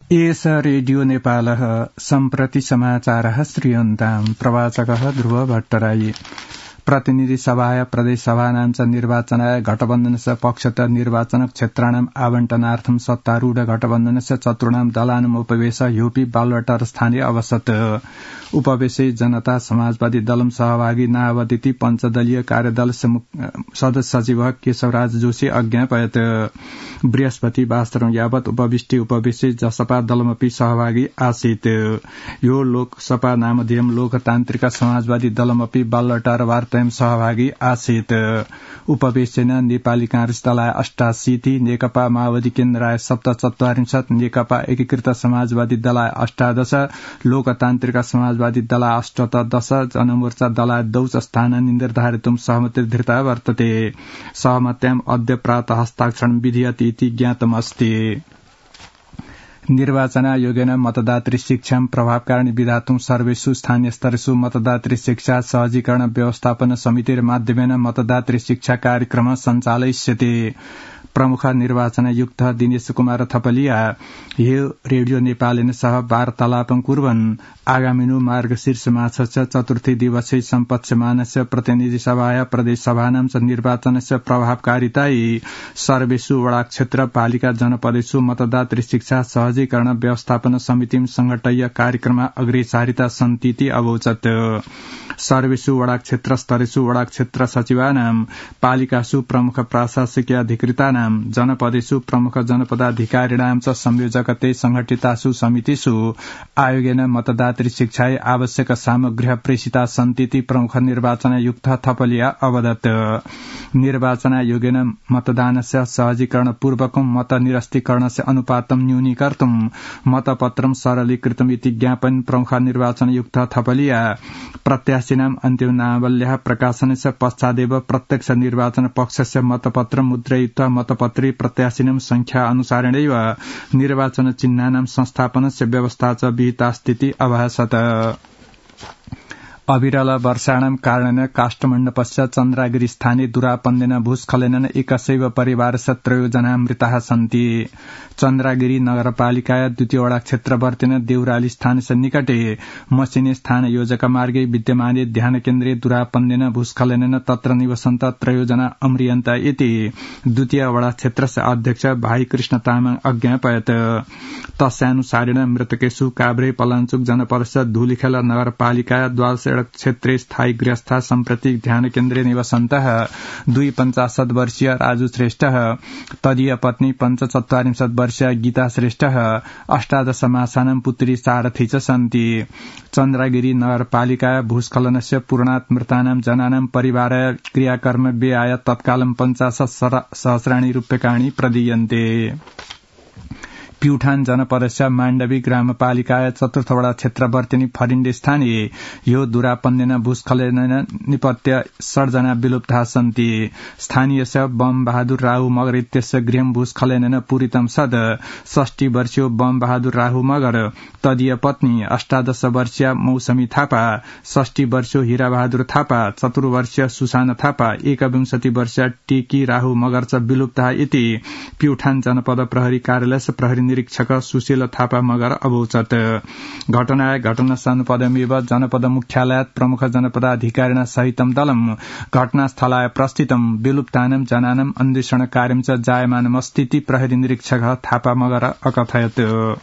S radio नेपालः सम्प्रति समाचारः श्रूयन्ताम् प्रवाचकः ध्रुव भट्टराई प्रतिनिधि सभाय प्रदेश सभानां च निर्वाचनाय घटबन्धनस्य पक्षतः निर्वाचन क्षेत्राणाम् आवण्टनार्थं सत्तारूढ घटबन्धनस्य चतुर्णां दलानाम् उपवेश ह्युपी बालवाटार स्थानीय अवसत उपवेशे जनता समाजवादी दलम सहभागी नावदिति पञ्चदलीय कार्यदल सदस्य सचिव केशवराज जोशी अज्ञापयत् बृहस्पति वास्तरं यावत् उपविष्टि उपवेशे जसपा दलमपि सहभागी आसीत् यो लोकसभा नामधेयं लोकतान्त्रिक समाजवादी दलमपि बालवाटार वार्तायां सहभागी आसीत् उपवेशेन नेपाली कांग्रेस दलाय 88 नेकपा माओवादी केन्द्राय 47 नेकपा एकीकृत समाजवादी दलाय 18 लोकतान्त्रिक समाजवादी दलाय 18 जनमोर्चा दलाय 2 स्थानानि निर्धारितुं सहमतिर्धृता वर्तते सहमत्याम् अद्य प्रातः हस्ताक्षरं विधीयते इति ज्ञातमस्ति निर्वाचनायोगेन मतदातृ शिक्षां प्रभावकारिणी विधातुं सर्वेषु स्थानीय स्तरेषु मतदातृ शिक्षा सहजीकरण व्यवस्थापन समितिर माध्यमेन मतदातृ शिक्षा कार्यक्रम सञ्चालयिष्यते प्रमुख निर्वाचनायुक्त दिनेश कुमार थपलिया यो रेडियो नेपालेन सह वार्तालापं कुर्वन् आगामिनो मार्गशीर्ष मासस्य चतुर्थी दिवसे सम्पत्स्यमानस्य प्रतिनिधि सभाय प्रदेश सभानां च निर्वाचनस्य प्रभावकारितायै सर्वेषु वडा क्षेत्र पालिका जनपदेषु मतदातृ शिक्षा सहजीकरण व्यवस्थापन समितिं संघटय्य कार्यक्रम अग्रेसारिता सन्तीति अवोचत् सर्वेषु वडा क्षेत्र स्तरेषु वडा क्षेत्र सचिवानां पालिकासु प्रमुख प्रशासकीय अधिकृतानां जनपदेषु प्रमुख जनपदाधिकारिणां च संयोजकते संघटितासु समितिषु आयोगेन मतदातृ शिक्षाय आवश्यक सामग्र्यः प्रेषिता सन्तीति प्रमुख निर्वाचनायुक्त थपलिया अवदत् निर्वाचनायोगेन मतदानस्य सहजीकरण पूर्वकं मत निरस्तीकरणस्य अनुपातं न्यूनीकर्तुं मतपत्रं सरलीकृतम् इति ज्ञापन प्रमुख निर्वाचनायुक्त थपलिया प्रत्याशिनां अन्तिमनावल्याः प्रकाशनस्य पश्चादेव प्रत्यक्ष निर्वाचन पक्षस्य मतपत्रं मुद्रयित्वा मतपत्रे प्रत्याशिनां संख्या अनुसारेणैव निर्वाचन चिह्नानां संस्थापनस्य व्यवस्था च विहितास्तीति अभासत अविरल वर्षाणां कारणेन काष्ठमण्डपस्य चन्द्रागिरी स्थाने दुरापन्देन भूस्खलनेन एकस्यैव परिवारस्य 3 जना मृताः सन्ति चन्द्रागिरी नगरपालिकाया 2 वडा क्षेत्रवर्तिन देउराली स्थानस्य निकटे मसिने स्थान योजक मार्गे विद्यमाने ध्यान केन्द्रे दुरापन्देन भूस्खलनेन तत्र निवसन्त 3 जना अम्रियन्त इति 2 वडा क्षेत्रस्य अध्यक्ष भाई कृष्ण तामाङ अज्ञापयत् तस्यानुसारेण मृतकेषु काभ्रे पलाञ्चोक जनपदस्य धुलीखेल नगरपालिकाया द्वादश क्षेत्रे स्थायी गृहस्था सम्प्रति ध्यान केन्द्रे निवसन्तः 55 वर्षीय राजु श्रेष्ठ तदीय पत्नी 45 वर्षीय गीता श्रेष्ठ 18 मासानां पुत्री सारथी च सन्ति चन्द्रगिरी नगरपालिका भूस्खलनस्य पूर्णात् मृतानां जनानां परिवाराय क्रियाकर्म व्ययाय तत्कालं 50 सहस्राणि रूप्यकाणि प्रदीयन्ते प्युठान जनपदस्य माण्डवी ग्रामपालिकाय 4th वडा क्षेत्रवर्तिनी फरिण्डे स्थाने यो दुरापन्देन भूस्खलनेन निपत्य 60 जना विलुप्ता सन्ति स्थानीयस्य बम बहादुर राहु मगर इत्यस्य गृहं भूस्खलनेन पूरितं सद 60 वर्षीय बम बहादुर राहु मगर तदीय पत्नी 18 वर्षीय मौसमी थापा 60 वर्षीय हीरा बहादुर थापा 4 वर्षीय सुसाना थापा 21 वर्षीय टेकी राहु मगर च विलुप्ता इति प्युठान जनपद प्रहरी कार्यालय प्रहरी निरीक्षक सुशील थापा मगर अवोचत् घटना सानुपदमेव जनपद मुख्यालयात् प्रमुख जनपदाधिकारिणा सहितं दलं घटनास्थलाय प्रस्थितं विलुप्तानां जनानां अन्वेषण कार्यं च जायमानमस्तीति प्रहरी निरीक्षक थापा मगर अकथयत्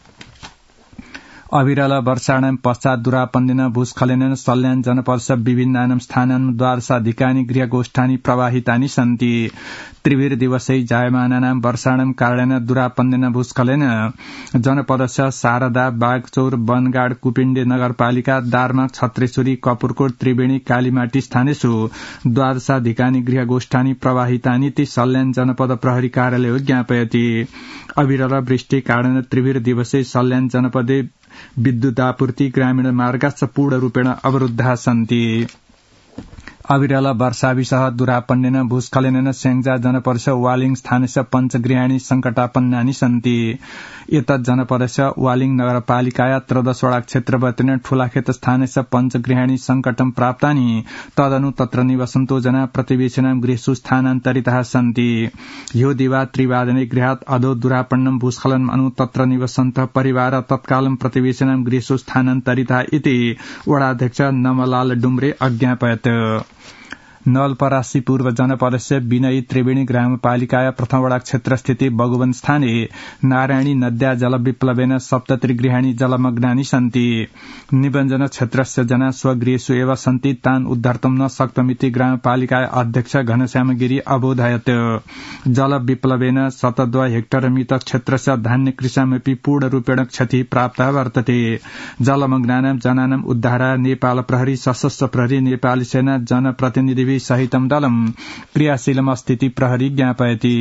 अविरल वर्षाणां पश्चात् दुरापन्देन भूस्खलनेन सल्यान जनपदस्य विभिन्नानां स्थानानां द्वादशाधिकानि गृहगोष्ठानि प्रवाहितानि सन्ति त्रिवीर दिवसै जायमानानां वर्षाणां कारणेन दुरापन्देन भूस्खलनेन जनपदस्य शारदा बागचौर बनगाड कुपिण्डे नगरपालिका दार्मा छत्रेश्वरी कपुरकोट त्रिवेणी कालीमाटी स्थानेषु द्वादशाधिकानि गृहगोष्ठानि प्रवाहितानि ति सल्यान जनपद प्रहरी कार्यालय ज्ञापयति अविरल वृष्टि कारणेन त्रिवीर दिवसै सल्यान जनपदे विद्युदापूर्ति ग्रामीण मार्गाश्च पूर्णरूपेण अवरुद्धा सन्ति अविरल वर्षाभिसह दुरापण्येन भूस्खलनेन स्याङ्जा जनपदस्य वालिङ स्थानस्य पञ्चगृहाणि सङ्कटापन्नानि सन्ति। एतत् जनपदस्य वालिङ नगरपालिकाया 13 वडा क्षेत्रवर्तिन ठूलाखेत स्थानस्य पञ्चगृहाणि सङ्कटं प्राप्तानि तदनु तत्र निवसन्तो जना प्रतिवेशिनां गृहेषु स्थानान्तरिताः सन्ति। ह्यो दिवा त्रिवादने गृहात् अधो दुरापन्नं भूस्खलनम् अनु तत्र निवसन्तः परिवार तत्कालं प्रतिवेशिनां गृहेषु स्थानान्तरिताः इति वडाध्यक्ष नमलाल डुम्रे अज्ञापयत्। नवलपरासी पूर्व जनपदस्य विनयी त्रिवेणी ग्रामपालिकाया प्रथम वडा क्षेत्रस्थिति बगुवन स्थाने नारायणी नद्या जलविप्लवेन सप्तत्रिगृहाणि जलमग्नानि सन्ति। निबञ्जन क्षेत्रस्य जना स्वगृहेषु एव सन्ति तान् उद्धर्तुं न शक्तमिति ग्रामपालिका अध्यक्ष घनश्याम गिरी अबोधयत्। जलविप्लवेन 7 हेक्टरमित क्षेत्रस्य धान्य कृषिमपि पूर्णरूपेण क्षति प्राप्तः वर्तते। जलमग्नानां जनानां उद्धाराय नेपाल प्रहरी, सशस्त्र प्रहरी, नेपाली सेना, जनप्रतिनिधि सहितं दलं क्रियाशीलमस्तीति प्रहरी ज्ञापयति।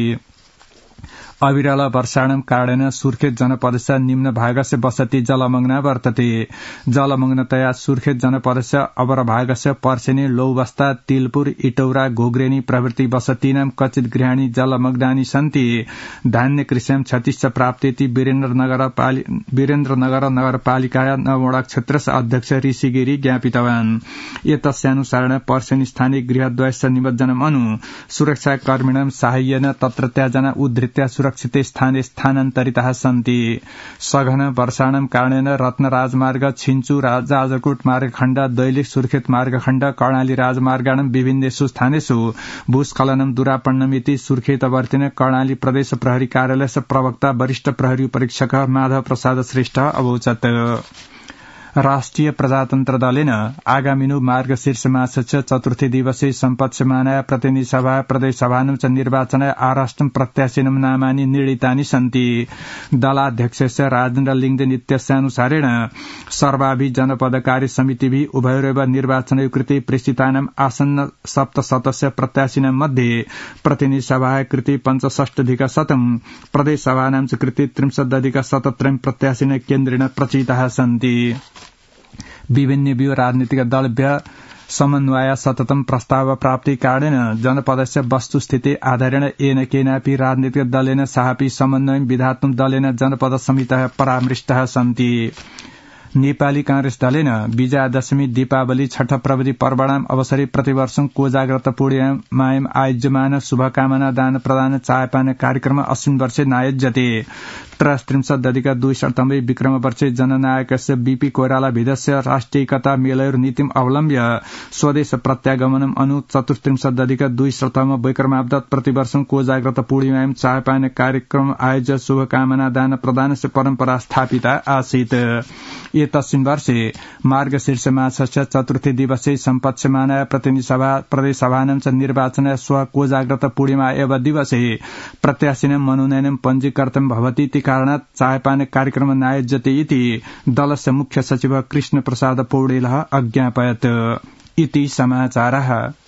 अविरल वर्षाणां कारणेन सुर्खेत जनपदस्य निम्न भागस्य बसति जलमग्ना वर्तते। जलमग्नतया सुर्खेत जनपदस्य अवरभागस्य पर्सेनी, लौबस्ता, तिलपुर, इटौरा, घोग्रेनी प्रभृति बसतीनां कचित गृहाणि जलमग्नानि सन्ति। धान्य कृषिं क्षतिश्च प्राप्तेति वीरेन्द्रनगर नगरपालिकाया 9 वडा क्षेत्रस्य अध्यक्ष ऋषि गिरी ज्ञापितवान्। एतस्यानुसारेण पर्सेनी स्थानीय गृहद्वयस्य निमज्जनम् अनु सुरक्षाकर्मिणां साहाय्येन तत्रत्या जना उद्धृत्य सुरक्षित स्थाने स्थानान्तरिताः सन्ति। सघन वर्षाणां कारणेन रत्न राजमार्ग, छिन्चु जाजरकोट मार्गखण्ड, दैलेख सुर्खेत मार्गखण्ड, कर्णाली राजमार्गाणां विभिन्नेषु स्थानेषु भूस्खलनं दुरापन्नमिति सुर्खेतवर्तिन कर्णाली प्रदेश प्रहरी कार्यालयस्य प्रवक्ता वरिष्ठ प्रहरी परीक्षक माधव प्रसाद श्रेष्ठ अवोचत्। राष्ट्रिय प्रजातन्त्र दलेन आगामिनु मार्गशीर्ष मासस्य चतुर्थी दिवसे सम्पत्स्यमानाय प्रतिनिधि सभा प्रदेशसभानं च निर्वाचनाय आराष्ट्रं प्रत्याशिनं नामानि निर्णीतानि सन्ति। दलाध्यक्षस्य राजेन्द्र लिङ्गदेन इत्यस्यानुसारेण सर्वाभि जनपद कार्य समितिभि उभयोरेव निर्वाचनयो कृते प्रेषितानाम् आसन्न 7 सदस्य प्रत्याशिनां मध्ये प्रतिनिधि सभाय कृते 65,100, प्रदेशसभानां च कृते 63,73 प्रत्याशिन केन्द्रेण प्रचिताः सन्ति। विभिन्नेभ्यो राजनीतिक दलभ्य समन्वय सततं प्रस्ताव प्राप्ति कारणेन जनपदस्य वस्तुस्थिति आधारेण येन केनापि राजनीतिक दलेन साहापि समन्वयं विधातुं दलेन जनपद समितः परामृष्टः सन्ति। नेपाली कांग्रेस दलेन विजयादशमी, दीपावली, छठ प्रभृति पर्वणाम् अवसरे प्रतिवर्षं कोजाग्रत पूर्णिमायाम् आयोज्यमान शुभकामना दान प्रदान चायपान कार्यक्रम अस्मिन् वर्षे नायोज्यते। 33-200 विक्रम वर्षे जननायकस्य बीपी कोइराला भिदस्य राष्ट्रियकता मेलयोर्नीतिम् अवलम्ब्य स्वदेश प्रत्यागमनम् अनु 34-200 विक्रमाब्द प्रतिवर्षं कोजाग्रत पूर्णिमायां चायपान कार्यक्रम आयोज्य शुभकामना दान प्रदानस्य परम्परा स्थापिता आसीत्। एतस्मिन् वर्षे मार्गशीर्ष मासस्य चतुर्थी दिवसे सम्पत्स्यमानाय प्रतिनिधि सभा प्रदेशसभानां च निर्वाचनाय श्वः कोजाग्रत पूर्णिमा एव दिवसे प्रत्याशिनां मनोनयनं पञ्जीकृतं भवति इति कारणात् चायपान कार्यक्रम नायोज्यते इति दलस्य मुख्य सचिव कृष्ण प्रसाद पौडेलः अज्ञापयत्। इति समाचारः।